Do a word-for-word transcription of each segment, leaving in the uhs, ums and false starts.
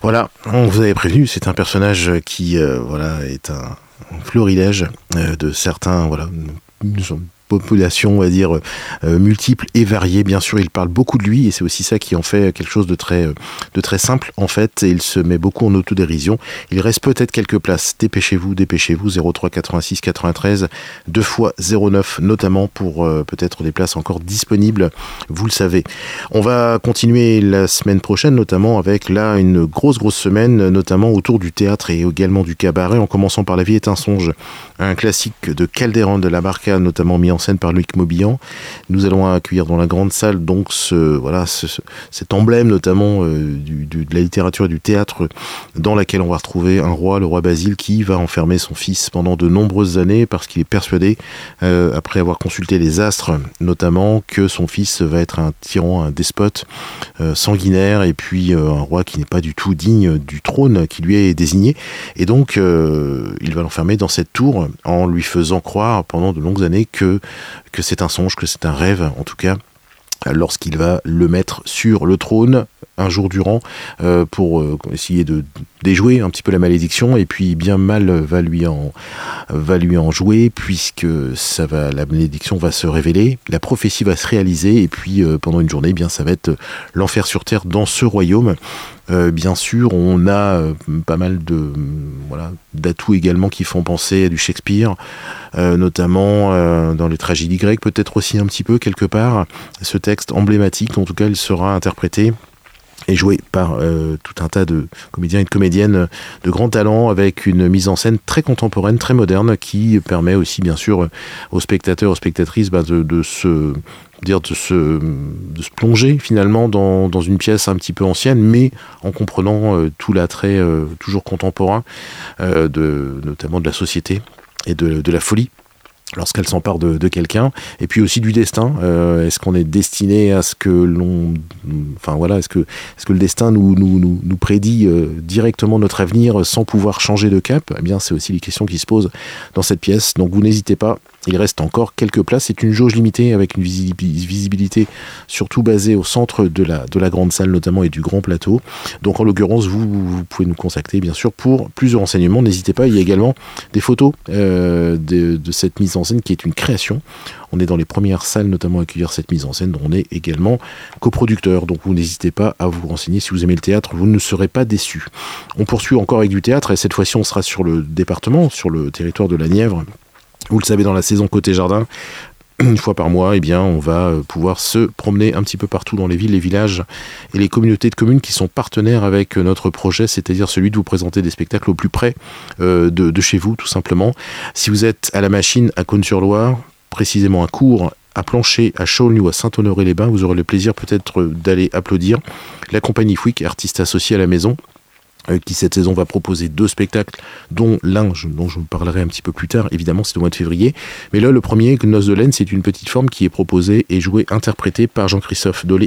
Voilà, on vous avait prévenu, c'est un personnage qui euh, voilà, est un, un florilège euh, de certains... Voilà, population, on va dire, euh, multiple et variée. Bien sûr, il parle beaucoup de lui et c'est aussi ça qui en fait quelque chose de très, de très simple, en fait. Et il se met beaucoup en autodérision. Il reste peut-être quelques places. Dépêchez-vous, dépêchez-vous. zéro trois quatre-vingt-six quatre-vingt-treize, deux fois zéro neuf, notamment pour euh, peut-être des places encore disponibles. Vous le savez. On va continuer la semaine prochaine, notamment avec là une grosse, grosse semaine, notamment autour du théâtre et également du cabaret, en commençant par La vie est un songe, un classique de Calderon de la Barca, notamment mis en scène par Loïc Maubillan. Nous allons accueillir dans la grande salle donc ce, voilà, ce, ce, cet emblème notamment euh, du, du, de la littérature et du théâtre, dans laquelle on va retrouver un roi, le roi Basile, qui va enfermer son fils pendant de nombreuses années parce qu'il est persuadé, euh, après avoir consulté les astres notamment, que son fils va être un tyran, un despote euh, sanguinaire et puis euh, un roi qui n'est pas du tout digne du trône qui lui est désigné. Et donc euh, il va l'enfermer dans cette tour en lui faisant croire pendant de longues années que que c'est un songe, que c'est un rêve, en tout cas, lorsqu'il va le mettre sur le trône un jour durant euh, pour euh, essayer de déjouer un petit peu la malédiction, et puis bien mal va lui en, va lui en jouer, puisque ça va, la malédiction va se révéler, la prophétie va se réaliser, et puis euh, pendant une journée, eh bien ça va être l'enfer sur terre dans ce royaume. Euh, bien sûr, on a euh, pas mal de euh, voilà, d'atouts également qui font penser à du Shakespeare, euh, notamment euh, dans les tragédies grecques, peut-être aussi un petit peu quelque part. Ce texte emblématique, en tout cas, il sera interprété et joué par euh, tout un tas de comédiens et de comédiennes de grand talent, avec une mise en scène très contemporaine, très moderne, qui permet aussi, bien sûr, aux spectateurs, aux spectatrices, bah, de, de se... dire de se, de se plonger finalement dans, dans une pièce un petit peu ancienne, mais en comprenant euh, tout l'attrait euh, toujours contemporain, euh, de, notamment de la société et de, de la folie lorsqu'elle s'empare de, de quelqu'un, et puis aussi du destin. Euh, est-ce qu'on est destiné à ce que l'on... Enfin voilà, est-ce que, est-ce que le destin nous, nous, nous, nous prédit euh, directement notre avenir sans pouvoir changer de cap ? Eh bien, c'est aussi les questions qui se posent dans cette pièce. Donc vous n'hésitez pas, il reste encore quelques places. C'est une jauge limitée avec une visibilité surtout basée au centre de la, de la grande salle notamment et du grand plateau. Donc en l'occurrence, vous, vous pouvez nous contacter bien sûr pour plus de renseignements. N'hésitez pas, il y a également des photos euh, de, de cette mise en scène qui est une création. On est dans les premières salles notamment à accueillir cette mise en scène, dont on est également coproducteur. Donc vous n'hésitez pas à vous renseigner. Si vous aimez le théâtre, vous ne serez pas déçus. On poursuit encore avec du théâtre et cette fois-ci on sera sur le département, sur le territoire de la Nièvre. Vous le savez, dans la saison Côté Jardin, une fois par mois, eh bien, on va pouvoir se promener un petit peu partout dans les villes, les villages et les communautés de communes qui sont partenaires avec notre projet, c'est-à-dire celui de vous présenter des spectacles au plus près euh, de, de chez vous, tout simplement. Si vous êtes à la Machine, à Cosne-sur-Loire, précisément à Cours, à Plancher, à Chaulgny ou à Saint-Honoré-les-Bains, vous aurez le plaisir peut-être d'aller applaudir la compagnie Fouic, artiste associée à la maison, qui cette saison va proposer deux spectacles, dont l'un je, dont je vous parlerai un petit peu plus tard, évidemment c'est au mois de février, mais là le premier, Noces de laine, c'est une petite forme qui est proposée et jouée, interprétée par Jean-Christophe Dolé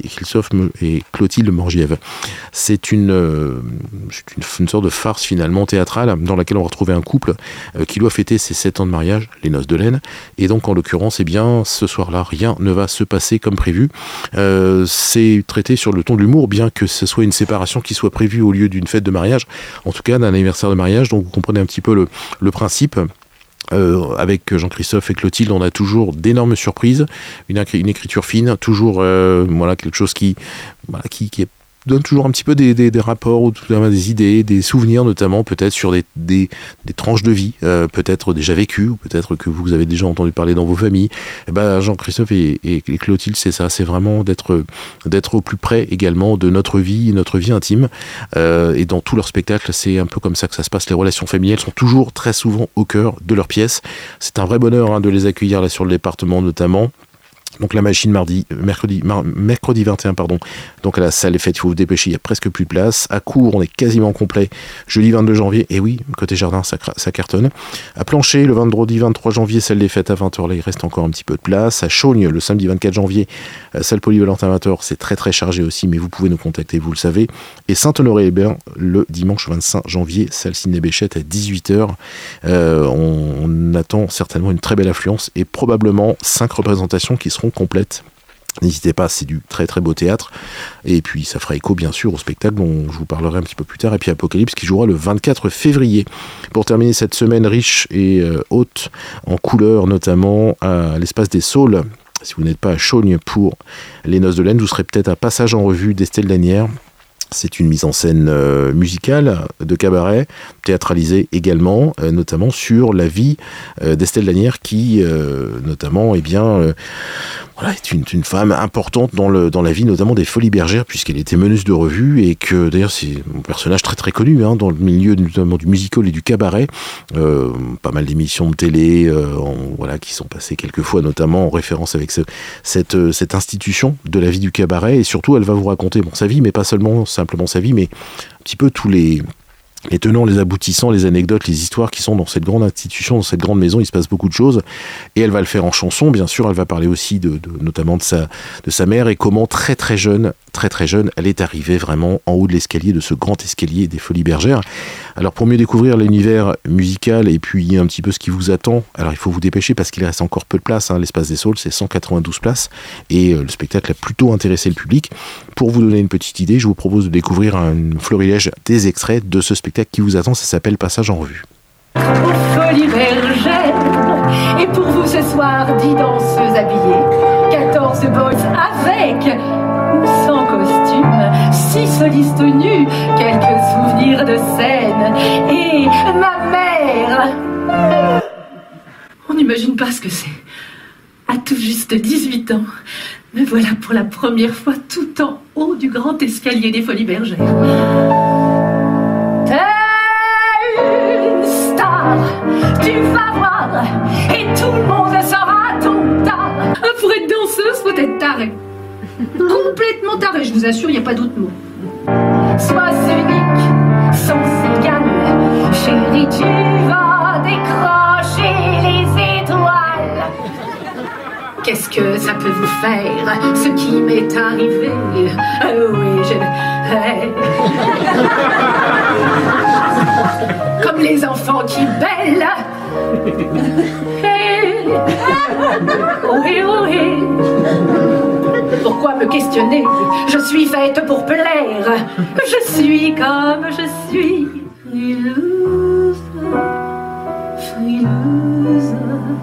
et Clotilde Morgiève. C'est une, euh, une, une sorte de farce finalement théâtrale dans laquelle on va retrouver un couple euh, qui doit fêter ses sept ans de mariage, les Noces de laine, et donc en l'occurrence, eh bien, ce soir-là, rien ne va se passer comme prévu. Euh, c'est traité sur le ton de l'humour, bien que ce soit une séparation qui soit prévue au lieu d'une fête de mariage, en tout cas d'un anniversaire de mariage, donc vous comprenez un petit peu le, le principe. Euh, avec Jean-Christophe et Clotilde, on a toujours d'énormes surprises, une, une écriture fine, toujours euh, voilà, quelque chose qui, voilà, qui, qui est donne toujours un petit peu des, des, des rapports, ou des idées, des souvenirs notamment, peut-être sur des, des, des tranches de vie, euh, peut-être déjà vécues, ou peut-être que vous avez déjà entendu parler dans vos familles. Et ben, Jean-Christophe et, et, et Clotilde, c'est ça, c'est vraiment d'être, d'être au plus près également de notre vie, notre vie intime. Euh, et dans tous leurs spectacles, c'est un peu comme ça que ça se passe. Les relations familiales sont toujours très souvent au cœur de leurs pièces. C'est un vrai bonheur hein, de les accueillir là sur le département notamment. Donc la Machine mardi, mercredi, mar, mercredi vingt et un, pardon. Donc à la salle des fêtes, il faut vous dépêcher, il n'y a presque plus de place. À Cours, on est quasiment complet. Jeudi vingt-deux janvier, et oui, Côté Jardin, ça, ça cartonne. À Plancher, le vendredi vingt-trois janvier, salle des fêtes à vingt heures, là il reste encore un petit peu de place. À Chaulgny, le samedi vingt-quatre janvier, salle polyvalente à vingt heures, c'est très très chargé aussi, mais vous pouvez nous contacter, vous le savez. Et Saint-Honoré-les-Bains, le dimanche vingt-cinq janvier, salle Sidney Béchette à dix-huit heures. Euh, on, on attend certainement une très belle affluence et probablement cinq représentations qui seront complètes. N'hésitez pas, c'est du très très beau théâtre. Et puis ça fera écho bien sûr au spectacle dont je vous parlerai un petit peu plus tard. Et puis Apocalypse qui jouera le vingt-quatre février. Pour terminer cette semaine riche et euh, haute en couleurs, notamment à l'Espace des Saules. Si vous n'êtes pas à Chaugne pour les Noces de Laine, vous serez peut-être à Passage en revue d'Estelle Lanière. C'est une mise en scène euh, musicale, de cabaret, théâtralisée également, euh, notamment sur la vie euh, d'Estelle Lanière qui, euh, notamment, eh bien, euh, voilà, est une, une femme importante dans, le, dans la vie, notamment des Folies Bergères, puisqu'elle était meneuse de revue et que, d'ailleurs, c'est un personnage très très connu hein, dans le milieu notamment du musical et du cabaret. Euh, pas mal d'émissions de télé euh, en, voilà, qui sont passées quelquefois, notamment en référence avec ce, cette, cette institution de la vie du cabaret. Et surtout, elle va vous raconter bon, sa vie, mais pas seulement simplement sa vie, mais un petit peu tous les... les tenants, les aboutissants, les anecdotes, les histoires qui sont dans cette grande institution, dans cette grande maison. Il se passe beaucoup de choses et elle va le faire en chanson, bien sûr. Elle va parler aussi de, de notamment de sa, de sa mère et comment très très jeune, très très jeune, elle est arrivée vraiment en haut de l'escalier, de ce grand escalier des Folies Bergères. Alors pour mieux découvrir l'univers musical et puis un petit peu ce qui vous attend, alors il faut vous dépêcher parce qu'il reste encore peu de place, hein. L'Espace des Saules, c'est cent quatre-vingt-douze places et euh, le spectacle a plutôt intéressé le public. Pour vous donner une petite idée, je vous propose de découvrir un florilège des extraits de ce spectacle qui vous attend, ça s'appelle Passage en revue. Aux Folies Bergères, et pour vous ce soir, dix danseuses habillées, quatorze boys avec ou sans costume, six solistes nus, quelques souvenirs de scène, et ma mère. On n'imagine pas ce que c'est. À tout juste dix-huit ans, me voilà pour la première fois tout en haut du grand escalier des Folies Bergères. Tu vas voir, et tout le monde sera ton tard. Pour être danseuse, faut être taré. Complètement taré, je vous assure, il n'y a pas d'autre mot. Sois unique, sans égal. Chérie, tu vas décrocher les étoiles. Qu'est-ce que ça peut vous faire, ce qui m'est arrivé? Oh oui, je... Comme les enfants qui bêlent. Oui, oui. Pourquoi me questionner? Je suis faite pour plaire. Je suis comme je suis. Frileuse, frileuse,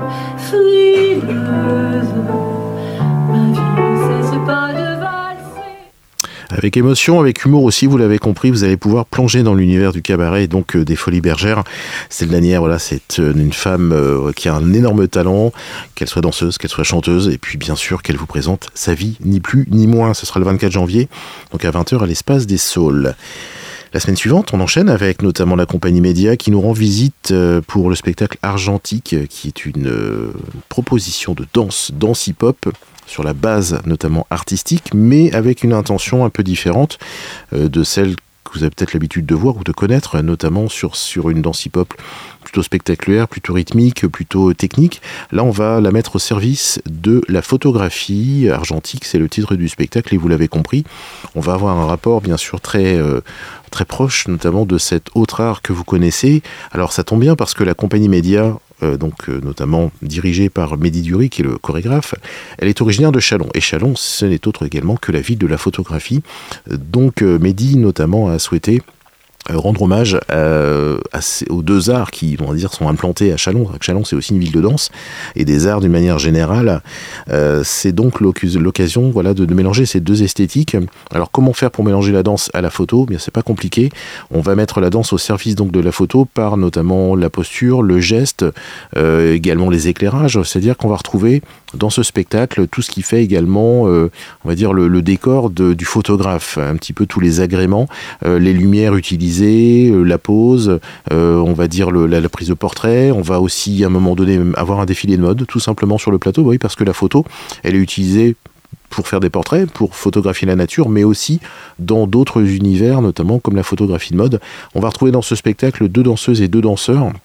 frileuse. Ma vie ne cesse pas de valser. Avec émotion, avec humour aussi, vous l'avez compris, vous allez pouvoir plonger dans l'univers du cabaret et donc euh, des Folies Bergères. Estelle Lanière, voilà, c'est euh, une femme euh, qui a un énorme talent, qu'elle soit danseuse, qu'elle soit chanteuse, et puis bien sûr qu'elle vous présente sa vie, ni plus ni moins. Ce sera le vingt-quatre janvier, donc à vingt heures à l'Espace des Saules. La semaine suivante, on enchaîne avec notamment la compagnie Média qui nous rend visite pour le spectacle Argentique, qui est une proposition de danse, danse hip-hop, sur la base notamment artistique, mais avec une intention un peu différente de celle que vous avez peut-être l'habitude de voir ou de connaître, notamment sur, sur une danse hip-hop plutôt spectaculaire, plutôt rythmique, plutôt technique. Là, on va la mettre au service de la photographie argentique, c'est le titre du spectacle, et vous l'avez compris, on va avoir un rapport bien sûr très, euh, très proche, notamment de cet autre art que vous connaissez. Alors ça tombe bien parce que la compagnie Média, Euh, donc euh, notamment dirigée par Mehdi Dury, qui est le chorégraphe, elle est originaire de Châlons. Et Châlons, ce n'est autre également que la ville de la photographie. Donc euh, Mehdi, notamment, a souhaité Euh, rendre hommage euh, à ces, aux deux arts qui, on va dire, sont implantés à Châlons. Châlons, c'est aussi une ville de danse et des arts d'une manière générale. Euh, c'est donc l'occasion, voilà, de, de mélanger ces deux esthétiques. Alors, comment faire pour mélanger la danse à la photo? Bien, c'est pas compliqué. On va mettre la danse au service donc de la photo par notamment la posture, le geste, euh, également les éclairages. C'est-à-dire qu'on va retrouver dans ce spectacle tout ce qui fait également, euh, on va dire, le, le décor de, du photographe, un petit peu tous les agréments, euh, les lumières utilisées, la pose, euh, on va dire le, la, la prise de portrait. On va aussi à un moment donné avoir un défilé de mode tout simplement sur le plateau, oui, parce que la photo elle est utilisée pour faire des portraits, pour photographier la nature, mais aussi dans d'autres univers, notamment comme la photographie de mode. On va retrouver dans ce spectacle deux danseuses et deux danseurs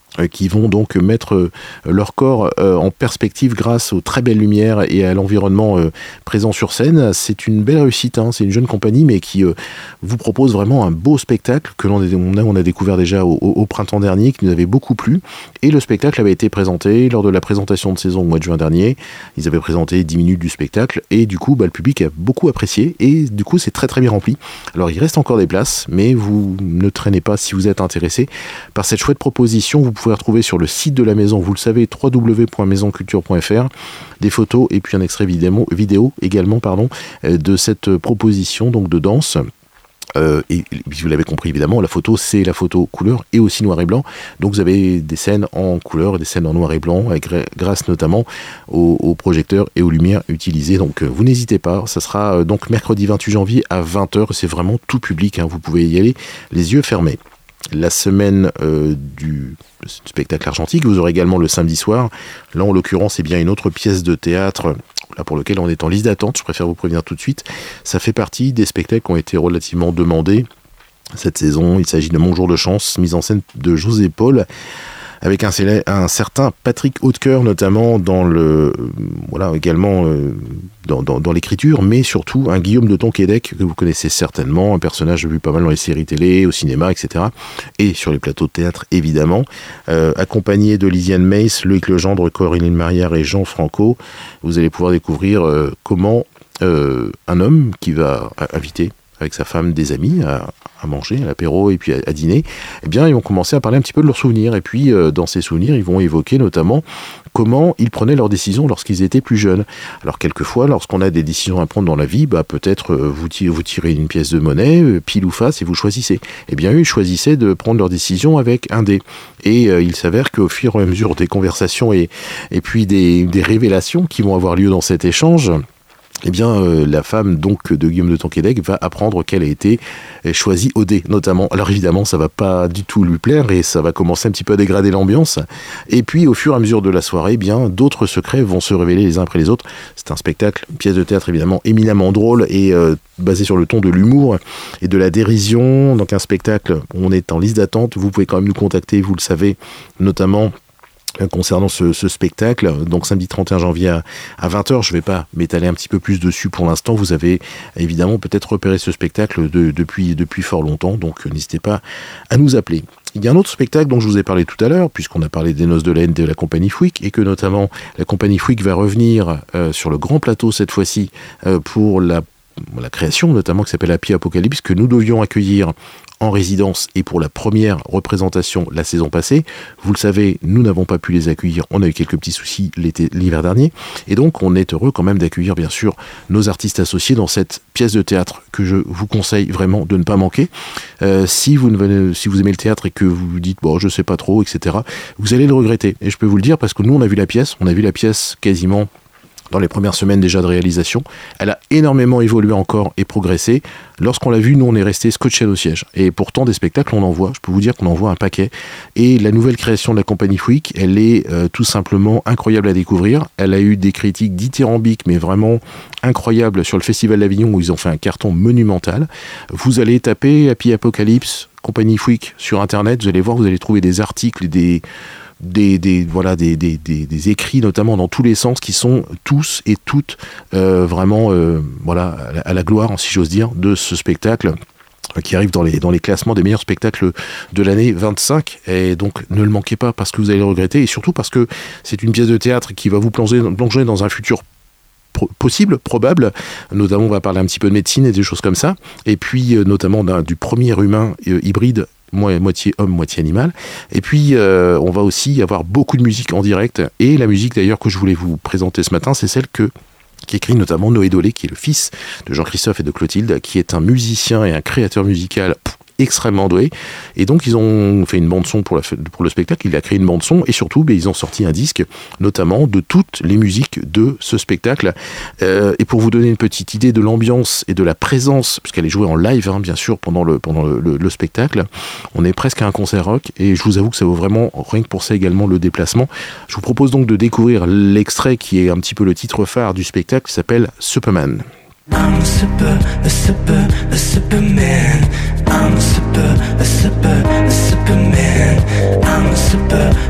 qui vont donc mettre leur corps en perspective grâce aux très belles lumières et à l'environnement présent sur scène. C'est une belle réussite, hein. C'est une jeune compagnie, mais qui vous propose vraiment un beau spectacle que l'on a, on a découvert déjà au, au printemps dernier, qui nous avait beaucoup plu. Et le spectacle avait été présenté lors de la présentation de saison au mois de juin dernier. Ils avaient présenté dix minutes du spectacle et du coup, bah, le public a beaucoup apprécié et du coup, c'est très très bien rempli. Alors, il reste encore des places, mais vous ne traînez pas si vous êtes intéressé par cette chouette proposition. Vous pouvez retrouver sur le site de la maison, vous le savez, w w w point maison culture point f r, des photos et puis un extrait vidéo, vidéo également pardon, de cette proposition donc de danse. Euh, et vous l'avez compris évidemment, la photo c'est la photo couleur et aussi noir et blanc, donc vous avez des scènes en couleur et des scènes en noir et blanc avec, grâce notamment aux, aux projecteurs et aux lumières utilisées. Donc euh, vous n'hésitez pas, ça sera euh, donc mercredi vingt-huit janvier à vingt heures, c'est vraiment tout public, hein, vous pouvez y aller les yeux fermés. La semaine euh, du spectacle argentique, vous aurez également le samedi soir. Là, en l'occurrence, c'est bien une autre pièce de théâtre là pour lequel on est en liste d'attente. Je préfère vous prévenir tout de suite. Ça fait partie des spectacles qui ont été relativement demandés cette saison. Il s'agit de Mon jour de chance, mise en scène de José Paul, avec un, un certain Patrick Hautecoeur, notamment dans le, voilà, également euh, dans, dans, dans l'écriture, mais surtout un Guillaume de Tonquédec, que vous connaissez certainement, un personnage vu pas mal dans les séries télé, au cinéma, et cetera, et sur les plateaux de théâtre, évidemment, euh, accompagné de Lisiane Meis, Loïc Legendre, Corinne Marière et Jean Franco. Vous allez pouvoir découvrir euh, comment euh, un homme qui va inviter avec sa femme des amis à, à manger, à l'apéro et puis à, à dîner, eh bien ils vont commencer à parler un petit peu de leurs souvenirs. Et puis euh, dans ces souvenirs, ils vont évoquer notamment comment ils prenaient leurs décisions lorsqu'ils étaient plus jeunes. Alors quelquefois, lorsqu'on a des décisions à prendre dans la vie, bah, peut-être euh, vous, tirez, vous tirez une pièce de monnaie, euh, pile ou face, et vous choisissez. Eh bien eux, ils choisissaient de prendre leurs décisions avec un dé. Et euh, il s'avère qu'au fur et à mesure des conversations et, et puis des, des révélations qui vont avoir lieu dans cet échange, eh bien, euh, la femme donc de Guillaume de Tonquédec va apprendre qu'elle a été choisie au dé, notamment. Alors évidemment, ça va pas du tout lui plaire et ça va commencer un petit peu à dégrader l'ambiance. Et puis, au fur et à mesure de la soirée, eh bien, d'autres secrets vont se révéler les uns après les autres. C'est un spectacle, une pièce de théâtre évidemment éminemment drôle et euh, basé sur le ton de l'humour et de la dérision. Donc un spectacle, on est en liste d'attente. Vous pouvez quand même nous contacter, vous le savez, notamment concernant ce, ce spectacle, donc samedi trente et un janvier à, à vingt heures. Je ne vais pas m'étaler un petit peu plus dessus pour l'instant. Vous avez évidemment peut-être repéré ce spectacle de, depuis, depuis fort longtemps, donc n'hésitez pas à nous appeler. Il y a un autre spectacle dont je vous ai parlé tout à l'heure, puisqu'on a parlé des Noces de la haine de la compagnie Fouic, et que notamment la compagnie Fouic va revenir euh, sur le grand plateau cette fois-ci euh, pour la, la création notamment qui s'appelle Happy Apocalypse, que nous devions accueillir en résidence et pour la première représentation la saison passée. Vous le savez, nous n'avons pas pu les accueillir, on a eu quelques petits soucis l'été, l'hiver dernier, et donc on est heureux quand même d'accueillir bien sûr nos artistes associés dans cette pièce de théâtre que je vous conseille vraiment de ne pas manquer. Euh, si, vous ne venez, si vous aimez le théâtre et que vous vous dites bon je sais pas trop, et cetera, vous allez le regretter, et je peux vous le dire parce que nous on a vu la pièce, on a vu la pièce quasiment dans les premières semaines déjà de réalisation. Elle a énormément évolué encore et progressé. Lorsqu'on l'a vue, nous, on est resté scotché au siège. Et pourtant, des spectacles, on en voit. Je peux vous dire qu'on en voit un paquet. Et la nouvelle création de la compagnie Fouic, elle est euh, tout simplement incroyable à découvrir. Elle a eu des critiques dithyrambiques, mais vraiment incroyables sur le Festival d'Avignon, où ils ont fait un carton monumental. Vous allez taper Happy Apocalypse, compagnie Fouic sur Internet. Vous allez voir, vous allez trouver des articles, des... Des, des, voilà, des, des, des, des écrits notamment dans tous les sens qui sont tous et toutes euh, vraiment euh, voilà, à la, à la gloire, si j'ose dire, de ce spectacle qui arrive dans les, dans les classements des meilleurs spectacles de l'année vingt-cinq. Et donc ne le manquez pas parce que vous allez le regretter, et surtout parce que c'est une pièce de théâtre qui va vous plonger, plonger dans un futur possible, probable, notamment on va parler un petit peu de médecine et des choses comme ça, et puis euh, notamment du premier humain euh, hybride, moitié homme, moitié animal. Et puis, euh, on va aussi avoir beaucoup de musique en direct. Et la musique, d'ailleurs, que je voulais vous présenter ce matin, c'est celle que qu'écrit notamment Noé Dolé, qui est le fils de Jean-Christophe et de Clotilde, qui est un musicien et un créateur musical pff, extrêmement doué. Et donc, ils ont fait une bande-son pour, la, pour le spectacle. Il a créé une bande-son et surtout, ben, ils ont sorti un disque, notamment de toutes les musiques de ce spectacle. Euh, et pour vous donner une petite idée de l'ambiance et de la présence, puisqu'elle est jouée en live, hein, bien sûr, pendant, le, pendant le, le, le spectacle, on est presque à un concert rock. Et je vous avoue que ça vaut vraiment, rien que pour ça également, le déplacement. Je vous propose donc de découvrir l'extrait qui est un petit peu le titre phare du spectacle, qui s'appelle Superman. I'm a super, a super, a superman. I'm a super, a super, a superman. I'm a super,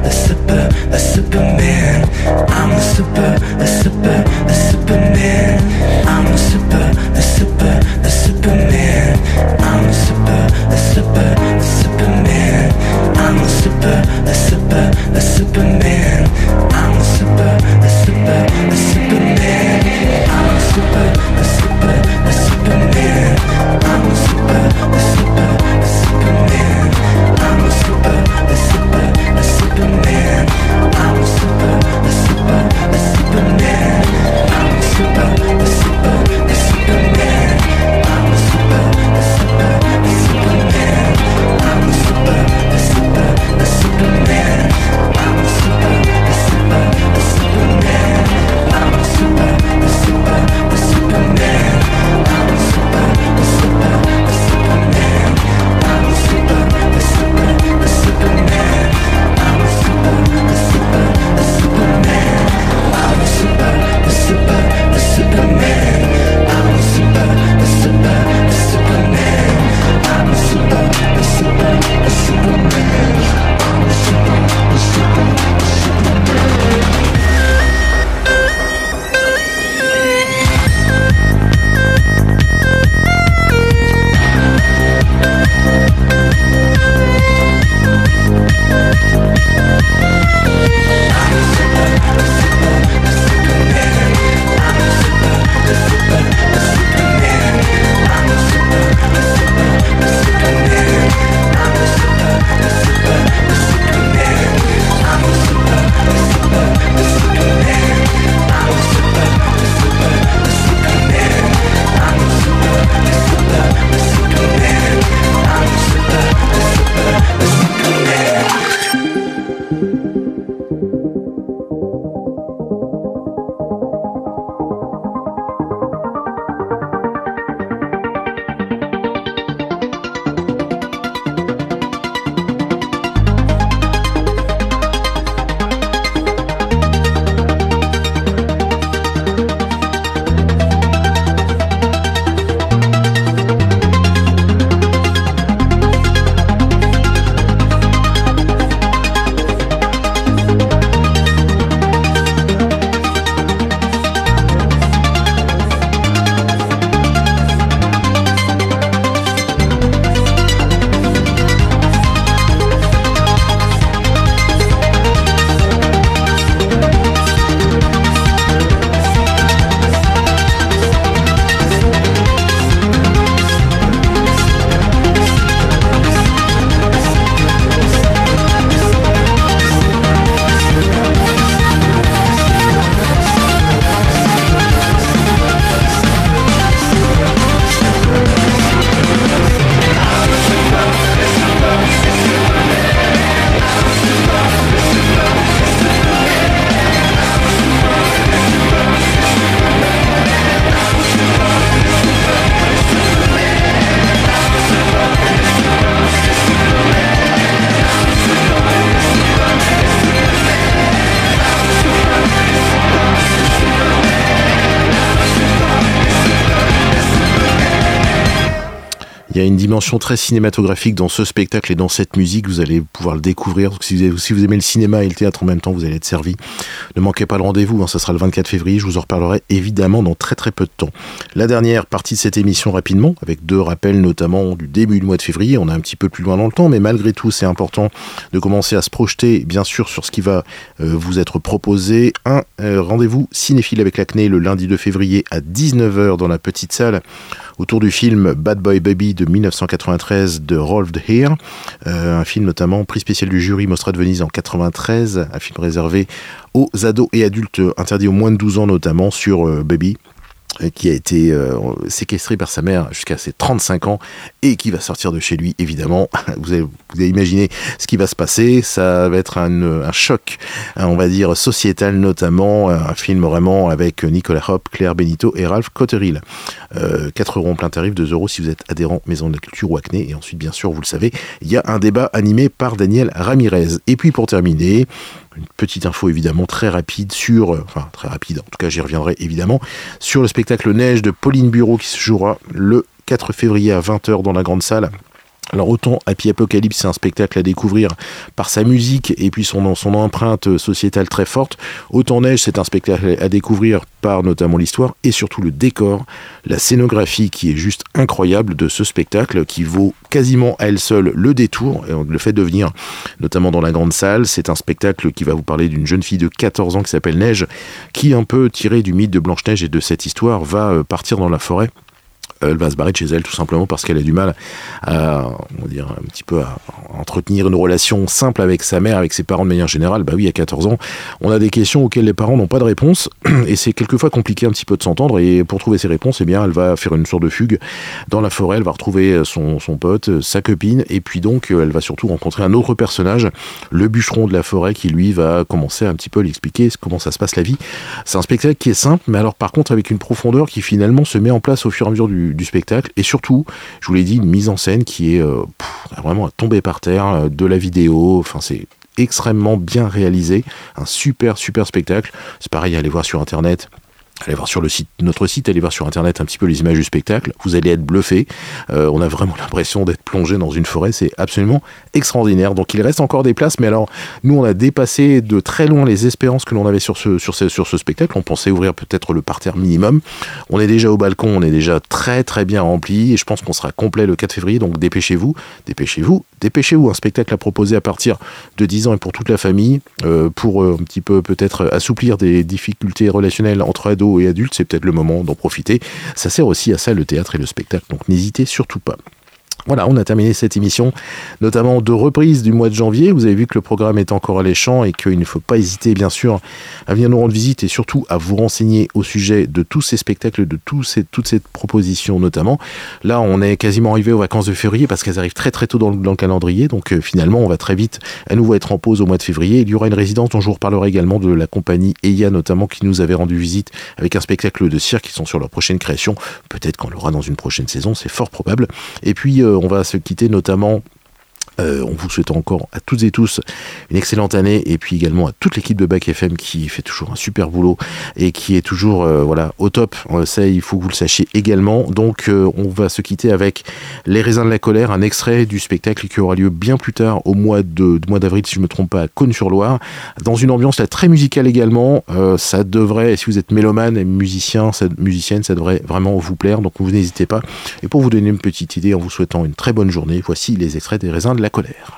Il y a une dimension très cinématographique dans ce spectacle et dans cette musique. Vous allez pouvoir le découvrir. Donc, si, vous avez, si vous aimez le cinéma et le théâtre en même temps, vous allez être servi. Ne manquez pas le rendez-vous. Hein, ça sera le vingt-quatre février. Je vous en reparlerai évidemment dans très très peu de temps. La dernière partie de cette émission rapidement, avec deux rappels notamment du début du mois de février. On est un petit peu plus loin dans le temps, mais malgré tout, c'est important de commencer à se projeter, bien sûr, sur ce qui va euh, vous être proposé. Un euh, rendez-vous cinéphile avec l'Acné le lundi deux février à dix-neuf heures dans la petite salle autour du film Bad Boy Baby de dix-neuf cent quatre-vingt-treize de Rolf de Heer, euh, un film notamment prix spécial du jury Mostra de Venise en quatre-vingt-treize, un film réservé aux ados et adultes interdits aux moins de douze ans notamment sur euh, Baby, qui a été euh, séquestré par sa mère jusqu'à ses trente-cinq ans et qui va sortir de chez lui, évidemment. Vous avez, vous avez imaginé ce qui va se passer. Ça va être un, un choc, on va dire, sociétal notamment. Un film vraiment avec Nicolas Hope, Claire Benito et Ralph Cotterill. Euh, quatre euros en plein tarif, deux euros si vous êtes adhérent Maison de la Culture ou Acné. Et ensuite, bien sûr, vous le savez, il y a un débat animé par Daniel Ramirez. Et puis, pour terminer, une petite info évidemment très rapide sur, euh, enfin très rapide, en tout cas j'y reviendrai évidemment, sur le spectacle Neige de Pauline Bureau qui se jouera le quatre février à vingt heures dans la grande salle. Alors autant Happy Apocalypse, c'est un spectacle à découvrir par sa musique et puis son, son empreinte sociétale très forte, autant Neige, c'est un spectacle à découvrir par notamment l'histoire et surtout le décor, la scénographie qui est juste incroyable de ce spectacle qui vaut quasiment à elle seule le détour, le fait de venir notamment dans la grande salle. C'est un spectacle qui va vous parler d'une jeune fille de quatorze ans qui s'appelle Neige, qui un peu tirée du mythe de Blanche-Neige et de cette histoire va partir dans la forêt. Elle va se barrer de chez elle tout simplement parce qu'elle a du mal à, on va dire, un petit peu à entretenir une relation simple avec sa mère, avec ses parents de manière générale. Bah oui, à quatorze ans, on a des questions auxquelles les parents n'ont pas de réponse et c'est quelquefois compliqué un petit peu de s'entendre, et pour trouver ces réponses, eh bien, elle va faire une sorte de fugue dans la forêt, elle va retrouver son, son pote, sa copine, et puis donc elle va surtout rencontrer un autre personnage, le bûcheron de la forêt, qui lui va commencer un petit peu à lui expliquer comment ça se passe la vie. C'est un spectacle qui est simple, mais alors par contre avec une profondeur qui finalement se met en place au fur et à mesure du du spectacle, et surtout, je vous l'ai dit, une mise en scène qui est euh, pff, vraiment à tomber par terre, euh, de la vidéo, enfin c'est extrêmement bien réalisé, un super super spectacle. C'est pareil, allez voir sur internet. Allez voir sur le site, notre site, allez voir sur internet un petit peu les images du spectacle, vous allez être bluffé. Euh, on a vraiment l'impression d'être plongé dans une forêt, c'est absolument extraordinaire. Donc il reste encore des places, mais alors nous on a dépassé de très loin les espérances que l'on avait sur ce, sur ce, sur ce spectacle. On pensait ouvrir peut-être le parterre minimum. On est déjà au balcon, on est déjà très très bien rempli, et je pense qu'on sera complet le quatre février, donc dépêchez-vous, dépêchez-vous, dépêchez-vous. Un spectacle à proposer à partir de dix ans et pour toute la famille, euh, pour euh, un petit peu peut-être assouplir des difficultés relationnelles entre ados et adultes, c'est peut-être le moment d'en profiter. Ça sert aussi à ça, le théâtre et le spectacle, donc n'hésitez surtout pas. Voilà, on a terminé cette émission, notamment de reprise du mois de janvier. Vous avez vu que le programme est encore alléchant et qu'il ne faut pas hésiter, bien sûr, à venir nous rendre visite et surtout à vous renseigner au sujet de tous ces spectacles, de tous ces, toutes ces propositions notamment. Là, on est quasiment arrivé aux vacances de février parce qu'elles arrivent très très tôt dans le, dans le calendrier. Donc euh, finalement, on va très vite à nouveau être en pause au mois de février. Il y aura une résidence dont je vous reparlerai également, de la compagnie Eia notamment, qui nous avait rendu visite avec un spectacle de cirque qui sont sur leur prochaine création. Peut-être qu'on l'aura dans une prochaine saison, c'est fort probable. Et puis, euh, on va se quitter notamment Euh, on vous souhaite encore à toutes et tous une excellente année, et puis également à toute l'équipe de Bac F M qui fait toujours un super boulot et qui est toujours euh, voilà, au top. Ça, il faut que vous le sachiez également. Donc euh, on va se quitter avec Les Raisins de la Colère, un extrait du spectacle qui aura lieu bien plus tard au mois de, de mois d'avril, si je ne me trompe pas, à Cosne-sur-Loire, dans une ambiance là très musicale également. Euh, ça devrait, si vous êtes mélomane et musicien, ça, musicienne, ça devrait vraiment vous plaire, donc vous n'hésitez pas. Et pour vous donner une petite idée, en vous souhaitant une très bonne journée, voici les extraits des Raisins de la Colère.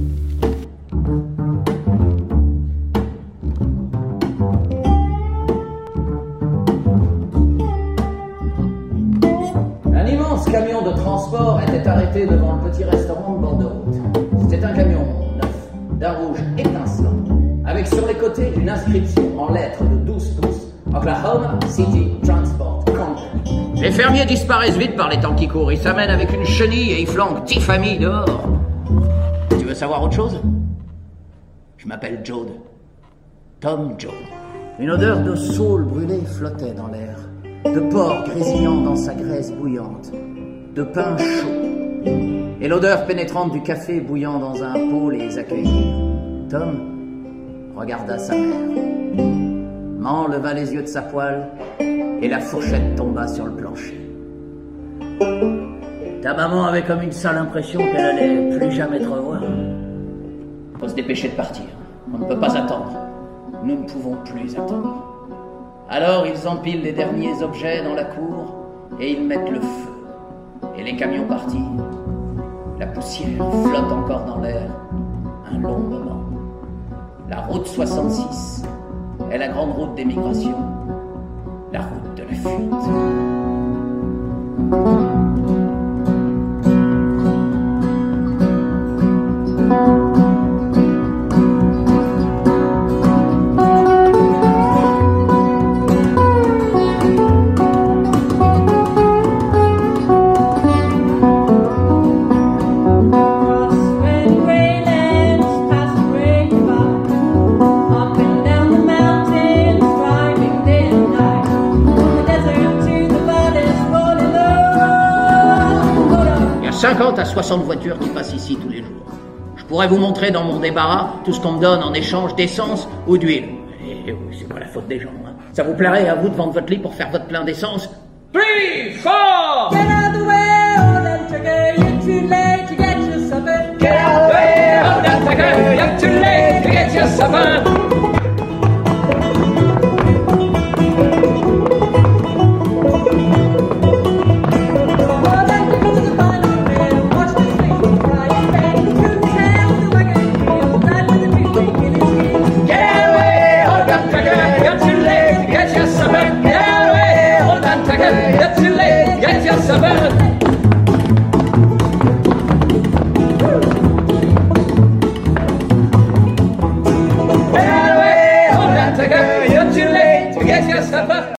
Un immense camion de transport était arrêté devant le petit restaurant de bord de route. C'était un camion neuf, d'un rouge étincelant, avec sur les côtés une inscription en lettres de douze pouces: Oklahoma City Transport Company. Les fermiers disparaissent vite par les temps qui courent. Ils s'amènent avec une chenille et ils flanquent dix familles dehors. Tu veux savoir autre chose? Je m'appelle Jode. Tom Jode. Une odeur de saule brûlée flottait dans l'air, de porc grésillant dans sa graisse bouillante, de pain chaud, et l'odeur pénétrante du café bouillant dans un pot les accueillir. Tom regarda sa mère. Man leva les yeux de sa poêle et la fourchette tomba sur le plancher. Ta maman avait comme une sale impression qu'elle allait plus jamais te revoir. Faut se dépêcher de partir. On ne peut pas attendre. Nous ne pouvons plus attendre. Alors ils empilent les derniers objets dans la cour et ils mettent le feu. Et les camions partirent. La poussière flotte encore dans l'air un long moment. La route soixante-six est la grande route d'émigration, la route de la fuite. cinquante à soixante voitures qui passent ici tous les jours. Je pourrais vous montrer dans mon débarras tout ce qu'on me donne en échange d'essence ou d'huile. Et oui, c'est pas la faute des gens. Hein. Ça vous plairait à vous de vendre votre lit pour faire votre plein d'essence? Three, four! Get out of the way, oh that trigger, you're too late to get your supper. Get out of the way, oh that trigger, you're too late to get your supper. Get too late, get your supper. Get away, hold that tiger. You're too late to get your supper.